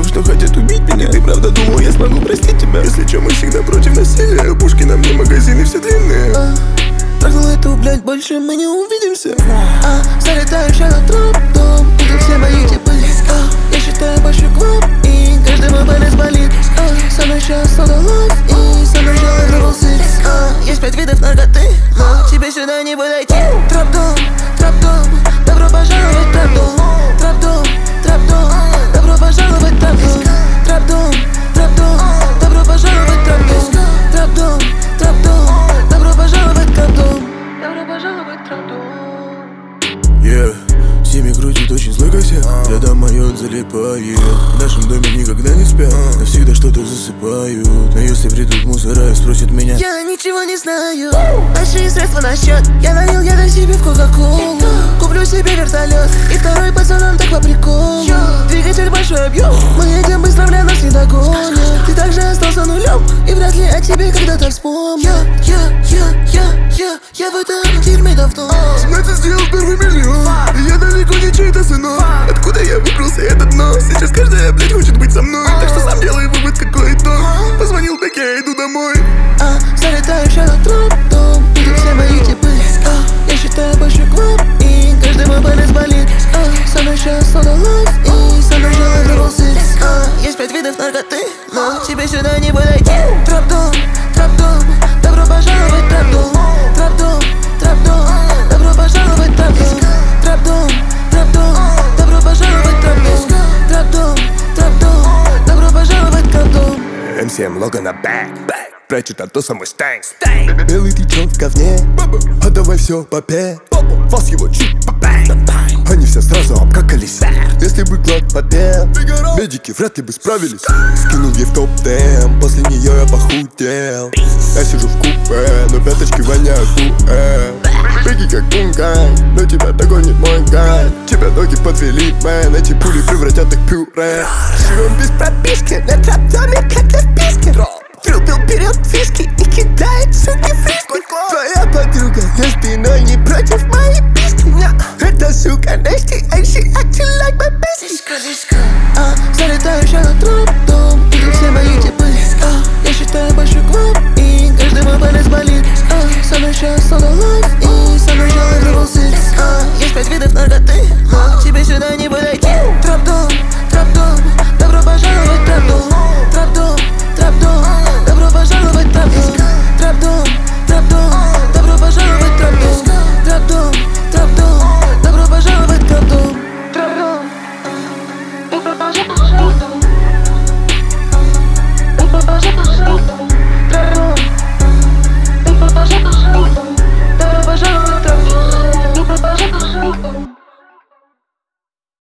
что хотят убить меня. Ты правда думал, я смогу простить тебя? Если чё, мы всегда против насилия. Пушки на мне, магазины все длинные. Трогал эту, блядь, больше мы не увидимся. Залетаешь на троп-дом, тут все мои типы. Я считаю больше квап, и каждый мой палец болит. Со мной сейчас много лав, и со мной желаю Global Six. Есть 5 видов наркоты, но тебе сюда не подойти. Троп-дом, троп-дом, добро пожаловать в троп-дом. Троп-дом, троп-дом, добро пожаловать в троп-дом. Троп-дом, троп-дом, добро пожаловать в троп-дом. Троп-дом, троп-дом, добро пожаловать в троп-дом. Добро пожаловать в троп-дом. Семьи крутит очень злой косяк. Рядом майот залипает. В нашем доме никогда не спят, но всегда что-то засыпают. Но если придут мусора и спросят меня, я ничего не знаю. Большие средства на счет. Я налил яда себе в кока-колу. Куплю себе вертолет и второй пацанам так по приколу. Двигатель большой объем, мы едем быстро, бля, нас не догонят. Ты также остался нулем, и вряд ли о тебе когда-то вспомню. Я в этом дерьме давно. 17 сделал первый миллион, и я далеко не чей-то сынок. Откуда я выбрался, это дно? Сейчас каждая, блядь, хочет быть со мной. Так что сам делай вывод, какой итог. Позвонил, так я иду домой. Залетаешь на троп-дом, тут все мои типы. Я считаю больше квап, и каждый мой палец болит. Со мной сейчас много лав, и со мной желаю Global Six. Есть 5 видов наркоты, но тебе сюда не подойти. Троп-дом, троп-дом, добро пожаловать в троп-дом. Троп-дом, троп-дом, добро пожаловать в троп-дом. Троп-дом, троп-дом, добро пожаловать в троп-дом. Троп-дом, троп-дом, добро пожаловать в троп-дом. МСМ лого на бэк, прячу тату самый стэнк. Белый ты чё в говне, отдавай все папе. Вас его чуть они все сразу обкакались. Если бы клад попел, медики вряд ли бы справились. Скинул ей в топ-10, после нее я похудел. Я сижу в купе, но пяточки воняют куэ. Беги как бункай, но тебя догонит мой гай. Тебя ноги подвели, мэн, эти пули превратят их в пюре. Живем без прописки, на троп-доме как на вписке. Трупил берет фишки и кидает, суки, фишки. Твоя подруга лесбиной не против моей писки. Эта сука nasty, and she acting like my bestie. Залетаешь на троп-дом, тут все мои типы. Я считаю больше квап, и каждый мой палец болит. Со мной сейчас много лав, и со мной желаю Global Six. Есть 5 видов наркоты, но тебе сюда не подойти. Троп-дом, троп-дом, добро пожаловать в троп-дом. Троп-дом, троп-дом, добро пожаловать в троп-дом. Троп-дом, троп-дом, добро пожаловать в троп-дом. Троп-дом, троп-дом, добро пожаловать в троп-дом. Троп-дом, добро пожаловать.